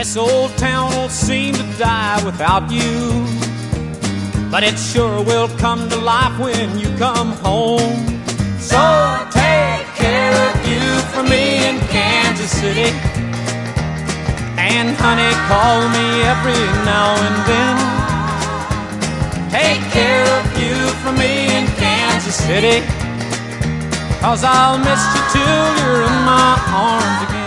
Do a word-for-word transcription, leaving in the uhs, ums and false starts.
This old town won't seem to die without you, but it sure will come to life when you come home. So take care of you for me in Kansas City, and honey, call me every now and then. Take care of you for me in Kansas City, 'cause I'll miss you till you're in my arms again.